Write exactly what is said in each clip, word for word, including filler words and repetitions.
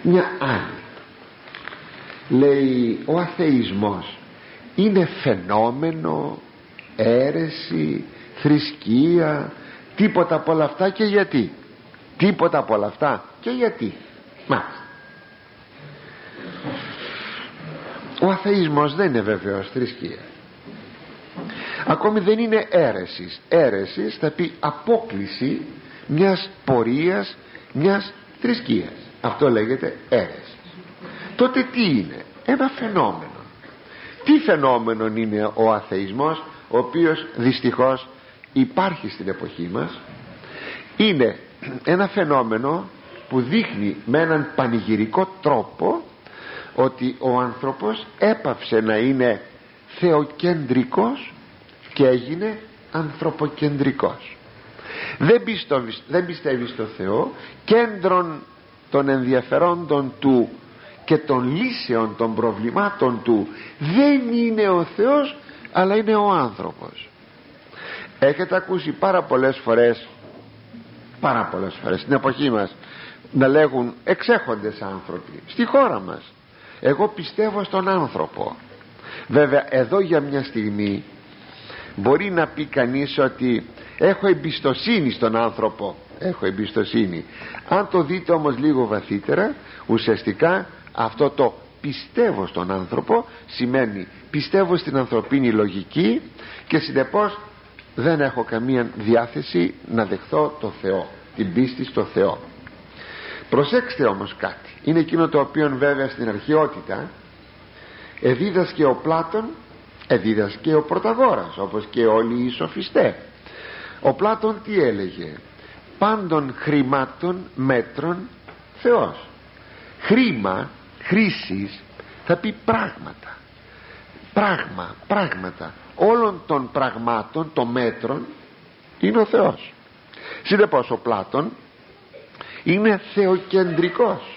μια άλλη. Λέει ο αθεισμός είναι φαινόμενο, αίρεση, θρησκεία, τίποτα από όλα αυτά. Και γιατί? Τίποτα από όλα αυτά και γιατί? Μάλιστα. Ο αθεισμός δεν είναι βεβαίως θρησκεία, ακόμη δεν είναι αίρεσης. Αίρεσης θα πει απόκληση μιας πορείας, μιας θρησκείας. Αυτό λέγεται αίρεση. Τότε τι είναι? Ένα φαινόμενο. Τι φαινόμενο είναι ο αθεισμός, ο οποίος δυστυχώς υπάρχει στην εποχή μας? Είναι ένα φαινόμενο που δείχνει με έναν πανηγυρικό τρόπο ότι ο άνθρωπος έπαυσε να είναι θεοκεντρικός και έγινε ανθρωποκεντρικός. Δεν πιστεύει, δεν πιστεύει στο Θεό, κέντρον των ενδιαφερόντων του και των λύσεων των προβλημάτων του δεν είναι ο Θεός, αλλά είναι ο άνθρωπος. Έχετε ακούσει πάρα πολλές φορές πάρα πολλές φορές στην εποχή μας να λέγουν εξέχοντες άνθρωποι στη χώρα μας, εγώ πιστεύω στον άνθρωπο. Βέβαια εδώ για μια στιγμή μπορεί να πει κανείς ότι έχω εμπιστοσύνη στον άνθρωπο, έχω εμπιστοσύνη. Αν το δείτε όμως λίγο βαθύτερα, ουσιαστικά αυτό το πιστεύω στον άνθρωπο σημαίνει πιστεύω στην ανθρωπίνη λογική και συνεπώς δεν έχω καμία διάθεση να δεχθώ το Θεό, την πίστη στο Θεό. Προσέξτε όμως κάτι, είναι εκείνο το οποίο βέβαια στην αρχαιότητα εδίδασκε ο Πλάτων, εδίδασκε ο Πρωταγόρας, όπως και όλοι οι σοφιστές. Ο Πλάτων τι έλεγε? Πάντων χρημάτων μέτρων Θεός. Χρήμα, χρήσης θα πει πράγματα, πράγμα, πράγματα. Όλων των πραγμάτων, των μέτρων είναι ο Θεός. Συνεπώς ο Πλάτων είναι θεοκεντρικός.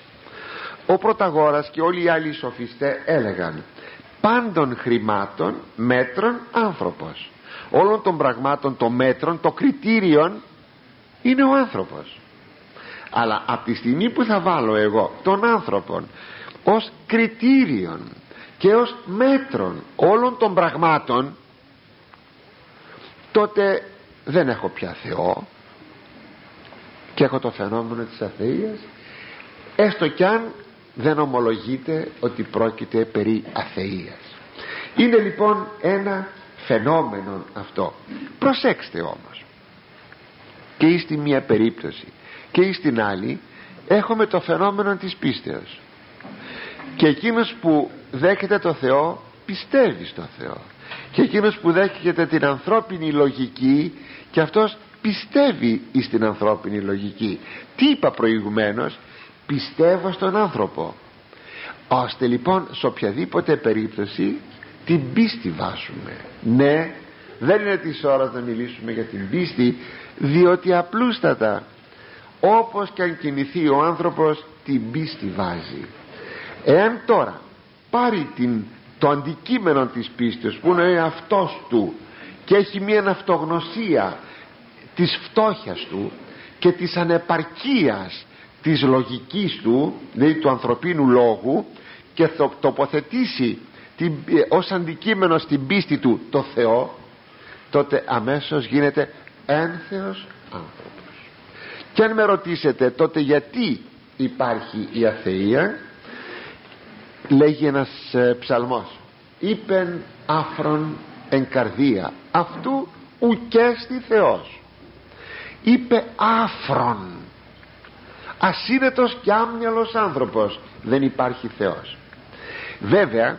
Ο Πρωταγόρας και όλοι οι άλλοι σοφιστές έλεγαν πάντων χρημάτων μέτρων άνθρωπος. Όλων των πραγμάτων, των μέτρων, των κριτήριων είναι ο άνθρωπος. Αλλά από τη στιγμή που θα βάλω εγώ τον άνθρωπον ως κριτήριον και ως μέτρον όλων των πραγμάτων, τότε δεν έχω πια Θεό και έχω το φαινόμενο της αθείας, έστω κι αν δεν ομολογείται ότι πρόκειται περί αθείας. Είναι λοιπόν ένα φαινόμενο αυτό. Προσέξτε όμως, και εις τη μία περίπτωση και εις την άλλη έχουμε το φαινόμενο της πίστεως. Και εκείνος που δέχεται το Θεό πιστεύει στο Θεό, και εκείνος που δέχεται την ανθρώπινη λογική και αυτός πιστεύει εις την ανθρώπινη λογική. Τι είπα προηγουμένως? Πιστεύω στον άνθρωπο. Ώστε λοιπόν σε οποιαδήποτε περίπτωση την πίστη βάζουμε. Ναι, δεν είναι της ώρας να μιλήσουμε για την πίστη, διότι απλούστατα όπως και αν κινηθεί ο άνθρωπος την πίστη βάζει. Εάν τώρα πάρει την, το αντικείμενο της πίστης που είναι αυτός του και έχει μια αυτογνωσία της φτώχειας του και της ανεπαρκείας της λογικής του, δηλαδή του ανθρωπίνου λόγου, και το τοποθετήσει την, ως αντικείμενο στην πίστη του το Θεό, τότε αμέσως γίνεται ένθεος άνθρωπος. Και αν με ρωτήσετε τότε γιατί υπάρχει η αθεία, λέγει ένας ε, ψαλμός, είπεν άφρον εν καρδία αυτού ουκέστη Θεός. Είπε άφρον, ασύνετος και άμυαλος άνθρωπος, δεν υπάρχει Θεός. Βέβαια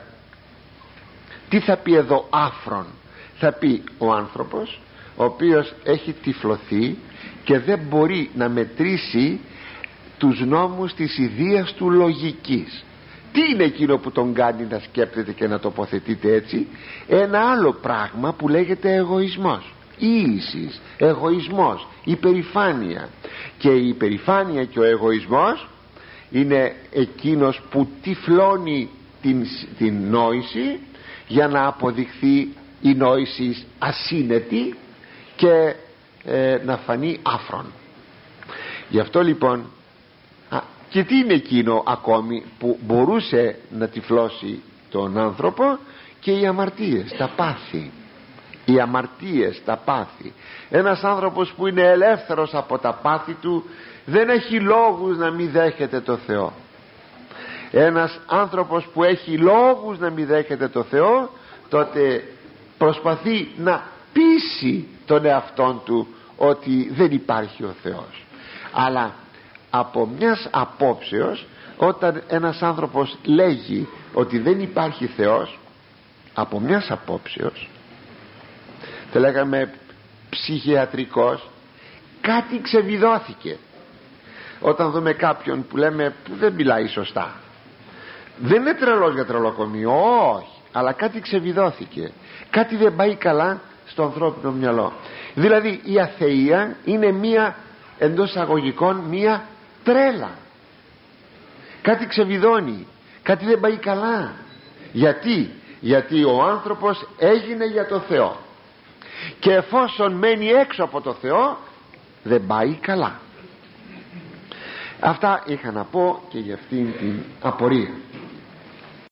τι θα πει εδώ άφρον? Θα πει ο άνθρωπος ο οποίος έχει τυφλωθεί και δεν μπορεί να μετρήσει τους νόμους της ιδείας του λογικής. Τι είναι εκείνο που τον κάνει να σκέπτεται και να τοποθετείται έτσι? Ένα άλλο πράγμα που λέγεται εγωισμός, ίησης, εγωισμός, υπερηφάνεια. Και η υπερηφάνεια και ο εγωισμός είναι εκείνος που τυφλώνει την, την νόηση για να αποδειχθεί η νόηση ασύνετη και ε, να φανεί άφρον. Γι' αυτό λοιπόν α, Και τι είναι εκείνο ακόμη που μπορούσε να τυφλώσει τον άνθρωπο? Και οι αμαρτίες, τα πάθη. Οι αμαρτίες, τα πάθη. Ένας άνθρωπος που είναι ελεύθερος από τα πάθη του δεν έχει λόγους να μην δέχεται το Θεό. Ένας άνθρωπος που έχει λόγους να μην δέχεται το Θεό, τότε προσπαθεί να πείσει τον εαυτόν του ότι δεν υπάρχει ο Θεός. Αλλά από μιας απόψεως, όταν ένας άνθρωπος λέγει ότι δεν υπάρχει Θεός, από μιας απόψεως, το λέγαμε ψυχιατρικός, κάτι ξεβιδώθηκε. Όταν δούμε κάποιον που λέμε που δεν μιλάει σωστά, δεν είναι τρελός για τρελοκομείο, όχι, αλλά κάτι ξεβιδώθηκε, κάτι δεν πάει καλά στο ανθρώπινο μυαλό. Δηλαδή η αθεία είναι μία, εντός αγωγικών, μία τρέλα. Κάτι ξεβιδώνει, κάτι δεν πάει καλά. Γιατί? Γιατί ο άνθρωπος έγινε για το Θεό, και εφόσον μένει έξω από το Θεό δεν πάει καλά. Αυτά είχα να πω και για αυτήν την απορία.